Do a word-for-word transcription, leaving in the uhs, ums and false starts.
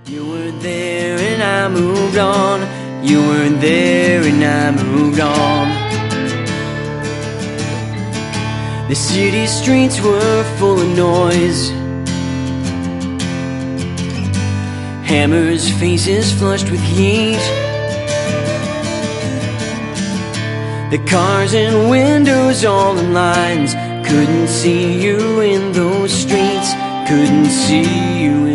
You weren't there and I moved on. You weren't there and I moved on. The city streets were full of noise, hammers, faces flushed with heat. The cars and windows all in lines. Couldn't see you in those streets. Couldn't see you